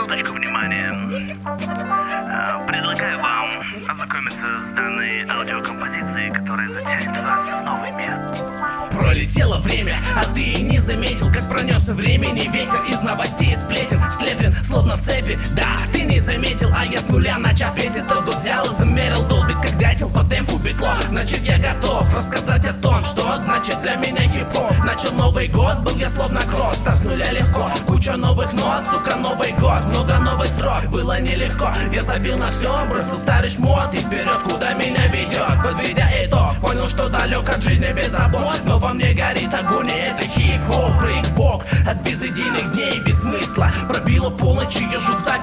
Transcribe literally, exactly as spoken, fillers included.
Минуточку внимания. Предлагаю вам ознакомиться с данной аудиокомпозицией, которая затянет вас в новый мир. Пролетело время, а ты не заметил, как пронесся времени ветер из новостей сплетен, слеплен, словно в цепи. Да, ты не заметил, а я с нуля, начав весь этот год, взял и замерил, долбит как дятел по темпу битло. Значит, я готов рассказать о том, что значит для меня хип-хоп. Начал Новый год, был я словно кросс, а с нуля легко, куча новых нот, сука, Новый год, много новый срок, было нелегко. Я забил на все, бросил старый шмот и вперед, куда меня ведет. Подведя итог, понял, что далек от жизни без забот, но во мне горит огонь, и это хип-хоп, брейк-бок. От безыдейных дней без смысла пробило полночь, и я жук за